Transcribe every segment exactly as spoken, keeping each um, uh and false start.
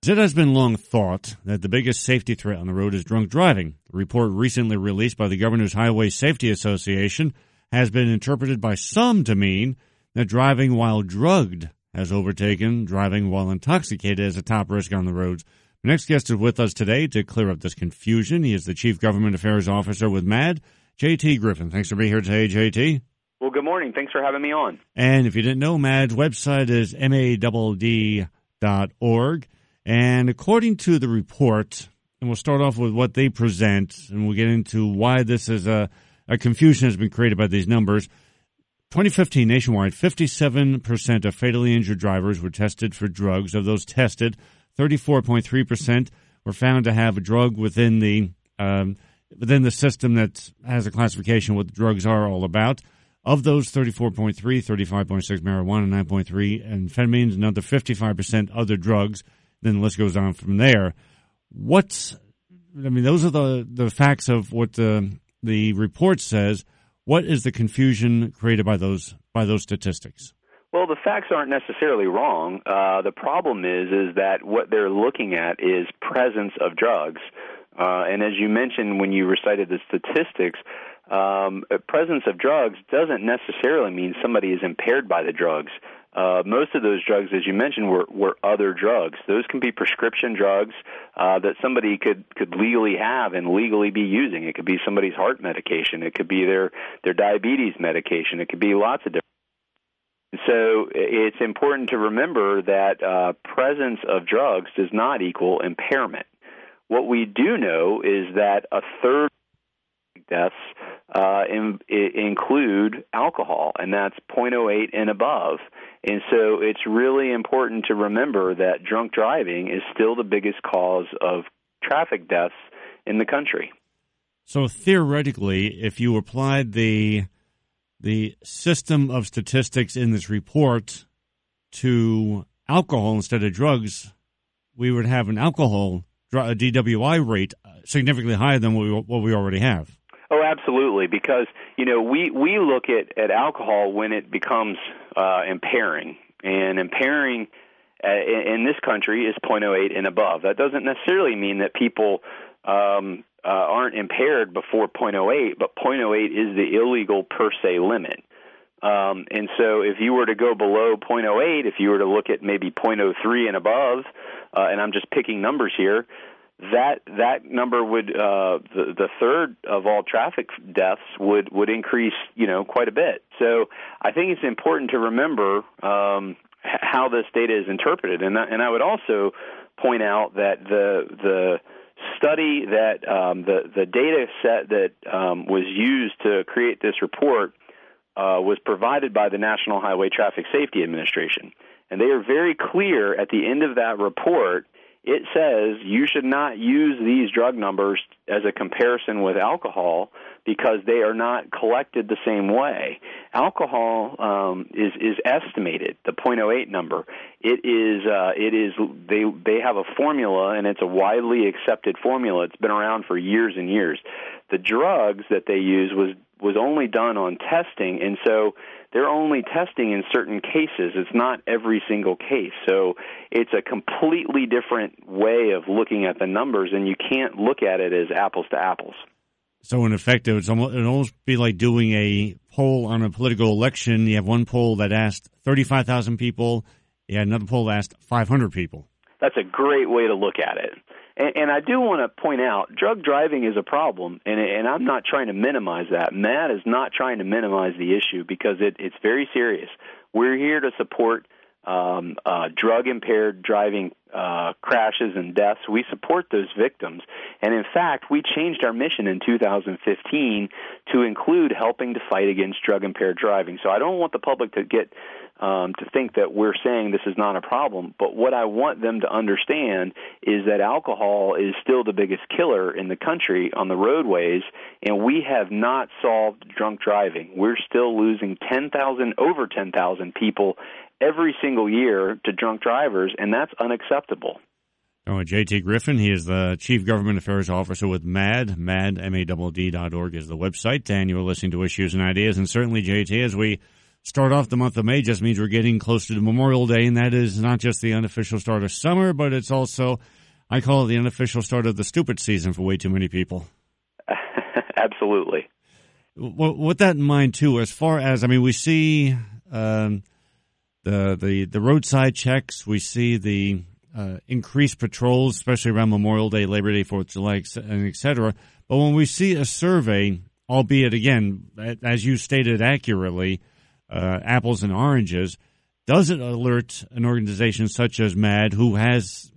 It has been long thought that the biggest safety threat on the road is drunk driving. The report recently released by the Governor's Highway Safety Association has been interpreted by some to mean that driving while drugged has overtaken driving while intoxicated as a top risk on the roads. The next guest is with us today to clear up this confusion. He is the Chief Government Affairs Officer with M A D, J T Griffin. Thanks for being here today, J T. Well, good morning. Thanks for having me on. And if you didn't know, M A D's website is M A D D dot org. And according to the report, and we'll start off with what they present, and we'll get into why this is a, a confusion has been created by these numbers. twenty fifteen nationwide, fifty-seven percent of fatally injured drivers were tested for drugs. Of those tested, thirty-four point three percent were found to have a drug within the um, within the system that has a classification of what the drugs are all about. Of those thirty-four point three, thirty-five point six marijuana, nine point three amphetamines, another fifty-five percent other drugs. Then the list goes on from there. What's, I mean, those are the, the facts of what the the report says. What is the confusion created by those by those statistics? Well, the facts aren't necessarily wrong. Uh, the problem is is that what they're looking at is presence of drugs. Uh, and as you mentioned when you recited the statistics, um, presence of drugs doesn't necessarily mean somebody is impaired by the drugs. Uh, most of those drugs, as you mentioned, were, were other drugs. Those can be prescription drugs uh, that somebody could, could legally have and legally be using. It could be somebody's heart medication. It could be their, their diabetes medication. It could be lots of different. So it's important to remember that uh, presence of drugs does not equal impairment. What we do know is that a third of deaths uh, in, include alcohol, and that's zero point zero eight and above. And so it's really important to remember that drunk driving is still the biggest cause of traffic deaths in the country. So theoretically, if you applied the the system of statistics in this report to alcohol instead of drugs, we would have an alcohol a D W I rate significantly higher than what we, what we already have. Oh, absolutely, because, you know, we, we look at, at alcohol when it becomes uh, impairing, and impairing uh, in, in this country is zero point zero eight and above. That doesn't necessarily mean that people um, uh, aren't impaired before zero point zero eight, but zero point zero eight is the illegal per se limit. Um, and so if you were to go below zero point zero eight, if you were to look at maybe zero point zero three and above, uh, and I'm just picking numbers here, that that number would uh, the the third of all traffic deaths would would increase, you know, quite a bit. So I think it's important to remember um, how this data is interpreted, and and I would also point out that the the study that um, the the data set that um, was used to create this report uh, was provided by the National Highway Traffic Safety Administration, and they are very clear at the end of that report. It says you should not use these drug numbers as a comparison with alcohol because they are not collected the same way. Alcohol um, is is estimated, the zero point zero eight number. It is uh, it is they they have a formula, and it's a widely accepted formula. It's been around for years and years. The drugs that they use was was only done on testing, and so they're only testing in certain cases. It's not every single case. So it's a completely different way of looking at the numbers, and you can't look at it as apples to apples. So in effect, it would almost, it would almost be like doing a poll on a political election. You have one poll that asked thirty-five thousand people. You had another poll that asked five hundred people. That's a great way to look at it. And, and I do want to point out, drug driving is a problem, and, and I'm not trying to minimize that. M A D is not trying to minimize the issue because it, it's very serious. We're here to support um, uh, drug-impaired driving uh, crashes and deaths. We support those victims. And, in fact, we changed our mission in two thousand fifteen to include helping to fight against drug-impaired driving. So I don't want the public to get Um, to think that we're saying this is not a problem. But what I want them to understand is that alcohol is still the biggest killer in the country on the roadways, and we have not solved drunk driving. We're still losing ten thousand, over ten thousand people every single year to drunk drivers, and that's unacceptable. Oh, J T Griffin, he is the Chief Government Affairs Officer with M A D. M A D, M A D D dot org is the website, and you're listening to Issues and Ideas. And certainly, J T, as we start off the month of May just means we're getting closer to Memorial Day, and that is not just the unofficial start of summer, but it's also, I call it the unofficial start of the stupid season for way too many people. Absolutely. With that in mind, too, as far as, I mean, we see um, the, the, the roadside checks, we see the uh, increased patrols, especially around Memorial Day, Labor Day, fourth of July, and et cetera. But when we see a survey, albeit, again, as you stated accurately, uh, apples and oranges, does it alert an organization such as MADD, who has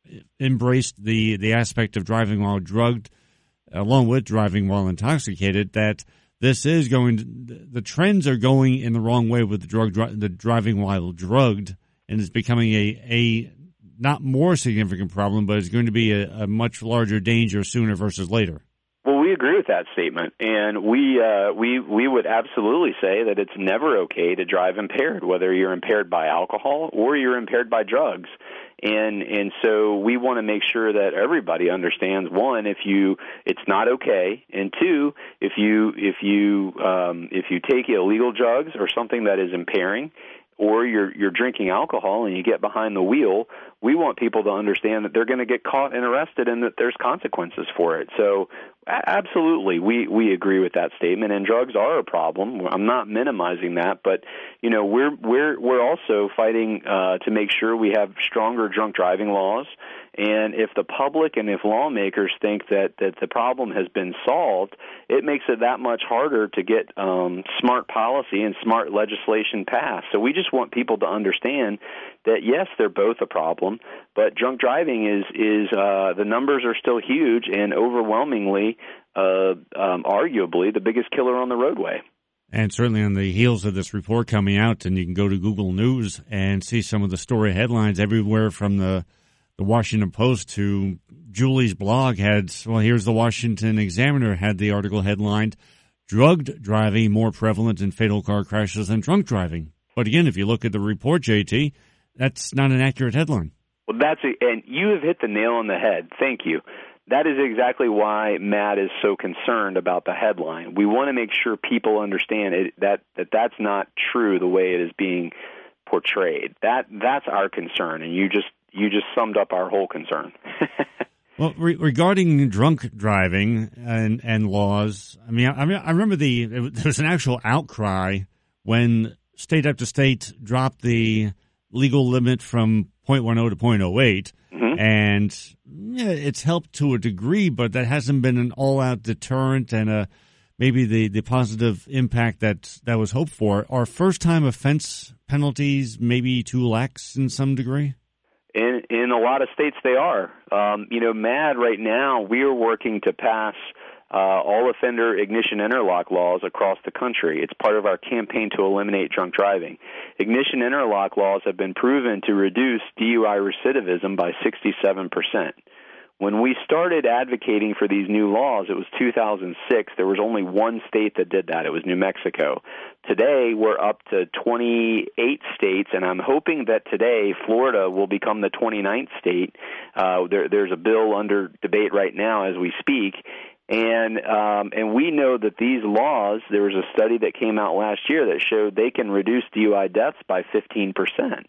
embraced the, the aspect of driving while drugged, along with driving while intoxicated, that this is going to, the trends are going in the wrong way with the drug, the driving while drugged, and it's becoming a, a not more significant problem, but it's going to be a, a much larger danger sooner versus later. Well, we agree with that statement, and we uh, we we would absolutely say that it's never okay to drive impaired, whether you're impaired by alcohol or you're impaired by drugs. And and so we want to make sure that everybody understands, one, if you it's not okay, and two, if you if you um, if you take illegal drugs or something that is impairing, or you're you're drinking alcohol and you get behind the wheel, we want people to understand that they're going to get caught and arrested and that there's consequences for it. So absolutely, we, we agree with that statement, and drugs are a problem. I'm not minimizing that, but you know we're we're we're also fighting uh, to make sure we have stronger drunk driving laws. And if the public and if lawmakers think that, that the problem has been solved, it makes it that much harder to get um, smart policy and smart legislation passed. So we just want people to understand that, yes, they're both a problem, but drunk driving is, is uh, the numbers are still huge and overwhelmingly, uh, um, arguably, the biggest killer on the roadway. And certainly on the heels of this report coming out, and you can go to Google News and see some of the story headlines everywhere from the The Washington Post to Julie's blog had, well, here's the Washington Examiner had the article headlined, "Drugged Driving More Prevalent in Fatal Car Crashes Than Drunk Driving." But again, if you look at the report, J T, that's not an accurate headline. Well, that's a, and you have hit the nail on the head. Thank you. That is exactly why MADD is so concerned about the headline. We want to make sure people understand it, that, that that's not true the way it is being portrayed. That that's our concern, and you just You just summed up our whole concern. Well, re- regarding drunk driving and, and laws, I mean, I, I remember the there was an actual outcry when state after state dropped the legal limit from point one oh to point oh eight, mm-hmm. and yeah, it's helped to a degree, but that hasn't been an all-out deterrent and a maybe the, the positive impact that, that was hoped for. Are first-time offense penalties maybe too lax in some degree? In in a lot of states, they are. Um, you know, MADD right now, we are working to pass uh, all offender ignition interlock laws across the country. It's part of our campaign to eliminate drunk driving. Ignition interlock laws have been proven to reduce D U I recidivism by sixty-seven percent. When we started advocating for these new laws, it was two thousand six. There was only one state that did that. It was New Mexico. Today, we're up to twenty-eight states, and I'm hoping that today Florida will become the twenty-ninth state. Uh, there, there's a bill under debate right now as we speak. And um, and we know that these laws, there was a study that came out last year that showed they can reduce D U I deaths by fifteen percent.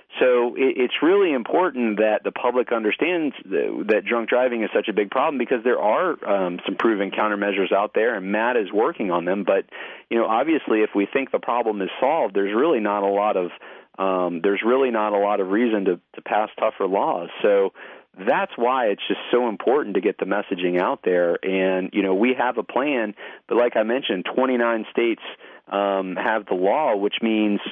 So it's really important that the public understands that drunk driving is such a big problem, because there are um, some proven countermeasures out there, and MADD is working on them. But, you know, obviously, if we think the problem is solved, there's really not a lot of um, there's really not a lot of reason to, to pass tougher laws. So that's why it's just so important to get the messaging out there. And, you know, we have a plan, but like I mentioned, twenty-nine states um, have the law, which means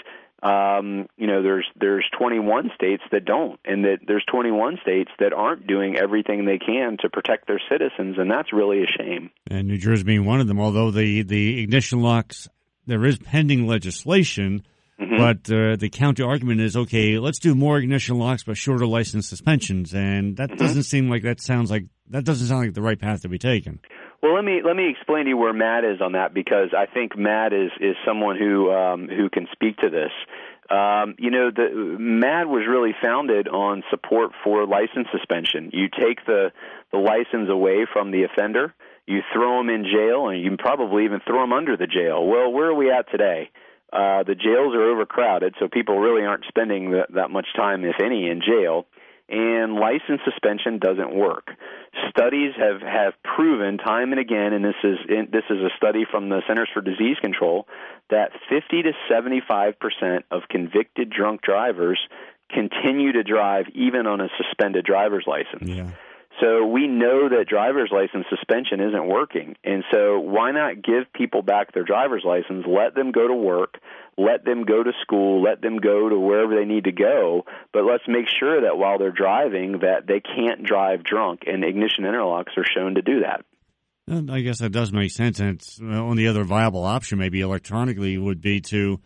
Um, you know, there's there's twenty-one states that don't, and that there's twenty-one states that aren't doing everything they can to protect their citizens, and that's really a shame. And New Jersey being one of them, although the, the ignition locks, there is pending legislation, mm-hmm. but uh, the counter argument is, okay, let's do more ignition locks but shorter license suspensions, and that mm-hmm. doesn't seem like that sounds like that doesn't sound like the right path to be taken. Well, let me let me explain to you where MADD is on that, because I think MADD is, is someone who um, who can speak to this. Um, you know, the MADD was really founded on support for license suspension. You take the the license away from the offender, you throw them in jail, and you can probably even throw them under the jail. Well, where are we at today? uh, the jails are overcrowded, so people really aren't spending that, that much time, if any, in jail. And license suspension doesn't work. Studies have, have proven time and again, and this is this is a study from the Centers for Disease Control, that fifty to seventy-five percent of convicted drunk drivers continue to drive even on a suspended driver's license. Yeah. So we know that driver's license suspension isn't working. And so why not give people back their driver's license, let them go to work, let them go to school, let them go to wherever they need to go, but let's make sure that while they're driving that they can't drive drunk, and ignition interlocks are shown to do that. I guess that does make sense. And it's, well, only other viable option maybe electronically would be to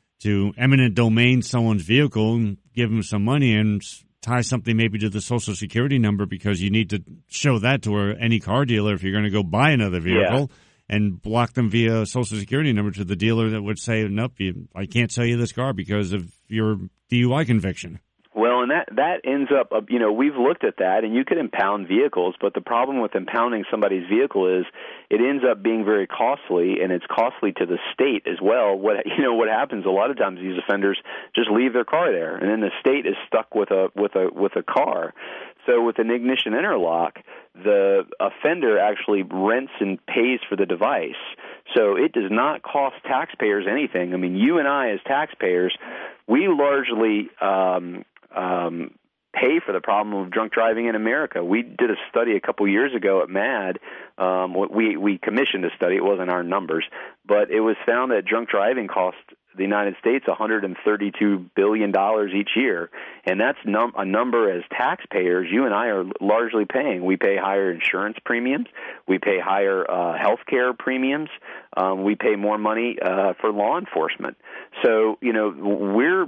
to eminent domain someone's vehicle and give them some money and tie something maybe to the Social Security number, because you need to show that to any car dealer if you're going to go buy another vehicle, yeah. and block them via Social Security number to the dealer that would say, nope, you, I can't sell you this car because of your D U I conviction. Well, and that, that ends up, you know, we've looked at that, and you could impound vehicles, but the problem with impounding somebody's vehicle is it ends up being very costly, and it's costly to the state as well. What you know, what happens a lot of times, these offenders just leave their car there, and then the state is stuck with a with a with a car. So with an ignition interlock, the offender actually rents and pays for the device. So it does not cost taxpayers anything. I mean, you and I as taxpayers, we largely um, um, pay for the problem of drunk driving in America. We did a study a couple years ago at MAD. Um, we, we commissioned a study. It wasn't our numbers, but it was found that drunk driving cost the United States one hundred thirty-two billion dollars each year, and that's num- a number as taxpayers you and I are largely paying. We pay higher insurance premiums. We pay higher uh, health care premiums. Um, we pay more money uh, for law enforcement. So, you know, we're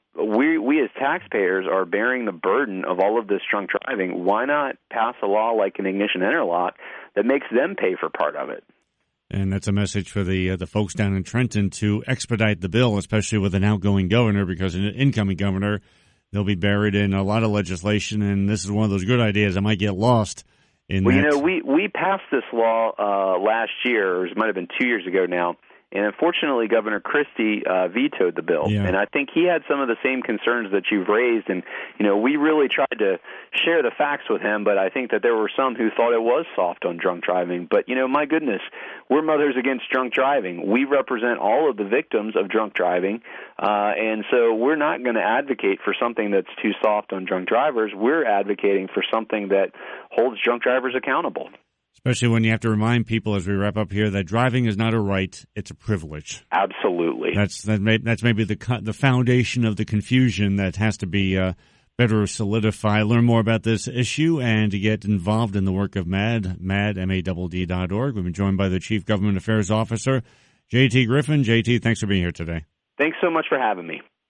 we we as taxpayers are bearing the burden of all of this drunk driving. Why not pass a law like an ignition interlock that makes them pay for part of it? And that's a message for the uh, the folks down in Trenton to expedite the bill, especially with an outgoing governor, because an incoming governor, they'll be buried in a lot of legislation, and this is one of those good ideas that might get lost in well, that. You know, we, we passed this law uh, last year, or it might have been two years ago now, and unfortunately Governor Christie uh, vetoed the bill. Yeah. And I think he had some of the same concerns that you've raised, and, you know, we really tried to share the facts with him, but I think that there were some who thought it was soft on drunk driving. But, you know, my goodness, we're Mothers Against Drunk Driving. We represent all of the victims of drunk driving, uh, and so we're not going to advocate for something that's too soft on drunk drivers. We're advocating for something that holds drunk drivers accountable. Especially when you have to remind people as we wrap up here that driving is not a right, it's a privilege. Absolutely. That's that may, that's maybe the the foundation of the confusion that has to be uh, better solidified. Learn more about this issue and to get involved in the work of MAD, MAD, M A D D dot org. We've been joined by the Chief Government Affairs Officer, J T Griffin. J T, thanks for being here today. Thanks so much for having me.